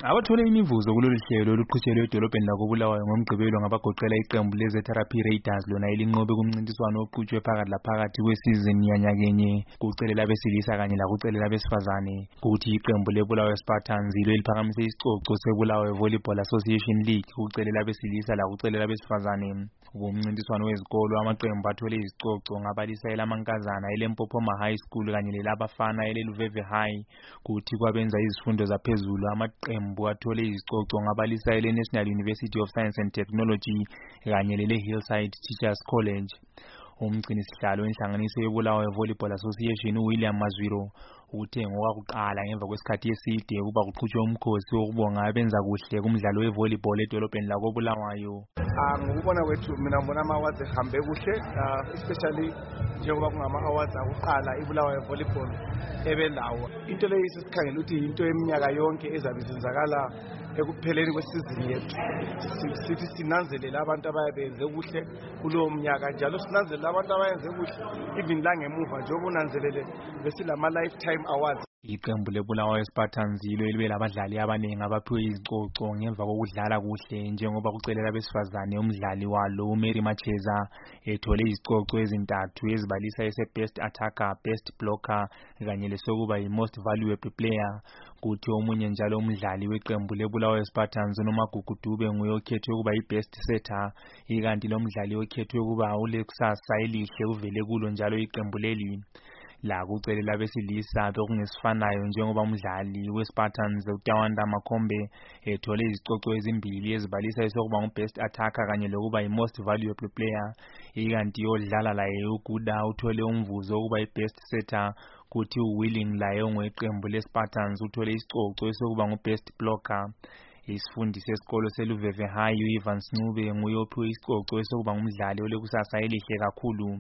Abathole imivuzo kulolu hlelo oluqhutshelwe edolobheni lakoBulawayo ngomgqibelo ngabagoqela iqembu leZe-Therapy Raiders lona elinqobe kumncintiswano oqhutshwe phakathi laphakathi kwesizini yanyakenye kucele labesilisa kanye lakucele labesifazane. Kuthi iqembu leBulawayo Spartans yilo eliphakamise isicoco seBulawayo Volleyball Association League kucele labesilisa lakucele labesifazane. Kumncintiswano wezikolo amaqembu athole izicoco ngabalisa elamankazana eLimpopo High School kanye lelabafana eleLuveve High. Kuthi kwabenza izifundo zaphezulu amaqembu athole izicoco ngabalisa eleNational University of Science and Technology kanye leleHillside Teachers College. Umgcinisihlalo wenhlanganiso yeBulawayo Volleyball Association uWilliam Mazwiro uthe ngokwakuqala ngemva kwesikhathi eside kuba kuqhutshwe umkhosi wokubonga abenza kuhle kumdlalo wevolleyball edolobheni lakoBulawayo. Ngokubona kwethu mina ngibona ama-awards ehambe kuhle, especially njengoba kungama-awards akuqala iBulawayo Volleyball ebelawo. Into leyo sisikhangela ukuthi into eminyaka yonke ezabe isenzakala ekupheleni kwesizini yethu. Sithi sinanzelela abantu abayenze kuhle kulowo mnyaka, njalo sinanzelela abantu abayenze kuhle even la ngemuva njengoba unanzelele besilama lifetime awards. Iqembu leBulawayo Spartans yilo elibe labadlali abaningi abaphiwe izicoco ngemva kokudlala kuhle, njengoba kucelela abesifazane umdlali walo uMary Macheza ethole izicoco ezintathu ezibalisa ese-Best Attacker, Best Blocker kanye lesokuba yi-Most Valuable Player. Kuthi omunye njalo umdlali weqembu leBulawayo Spartans uNomagugu Dube nguye okhethwe ukuba yi-Best Setter, ikanti lo mdlali okhethwe ukuba ulekusasa elihle uvele kulo njalo iqembu leli. La kucele labesilisa bekungesifanayo njengoba umdlali weSpartans uTawanda Makhombe ethole izicoco ezimbili ezibalisa esokuba ngu-Best Attacker kanye lokuba yi-Most Valuable Player, ikanti odlala laye uGuda uthole umvuzo ukuba yi-Best Setter. Kuthi uWilling laye ongeqembu leSpartans uthole isicoco esokuba ngu-Best Blocker. Isifundi sesikolo seLuveve High uIvan Ncube nguye ophiwe isicoco esokuba ngumdlali olekusasa elihle kakhulu.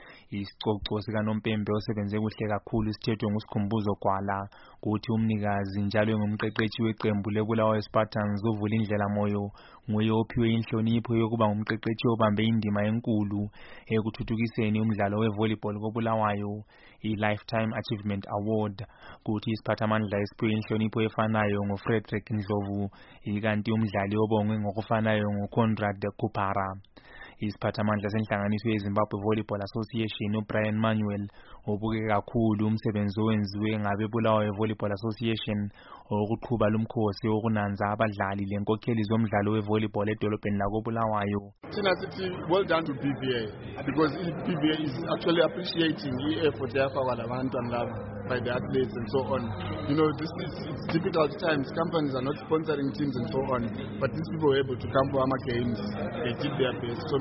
Isicoco sikaNompembe osebenze kuhle kakhulu sithethwe nguSikhumbuzo Gwala. Kuthi umnikazi njalo engumqeqeshi weqembu leBulawayo Spartans uVulindlela Moyo nguye ophiwe inhlonipho yokuba ngumqeqeshi obambe indima enkulu ekuthuthukiseni umdlalo wevolleyball koBulawayo, i-Lifetime Achievement Award. Kuthi isiphathamandla esiphiwe inhlonipho efanayo nguFrederick Ndlovu, ikanti umdlali obongwe ngokufanayo nguConrad Kupara. Isiphathamandla senhlanganiso yeZimbabwe Volleyball Association uBrian Manuel ubuke kakhulu umsebenzi owenziwe ngabeBulawayo Volleyball Association okuqhuba lumkhosi wokunanza abadlali lenkokheli zomdlalo wevolleyball edolobheni lakoBulawayo. Thina sithi well done to PVA because PVA is actually appreciating the effort yafakwa labantwana laba by the athletes and so on. You know, it's difficult times, companies are not sponsoring teams and so on, but these people were able to come for our games, they did their best. So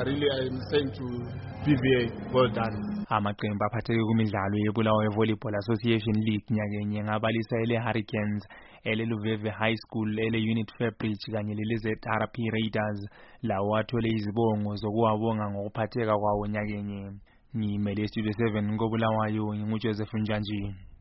I am saying to PVA, well done. Amaqembu aphatheke kumidlalo yeBulawayo Volleyball Association League nyakenye ngabalisa eleHurricanes, eleLuveve High School, eleUnit Fairбridge kanye leleZe-Therapy Raiders lawo athole izibongo zokuwabonga ngokuphatheka kwawo nyakenye. Ngimele Studio 7 koBulawayo, nginguJoseph Njanji.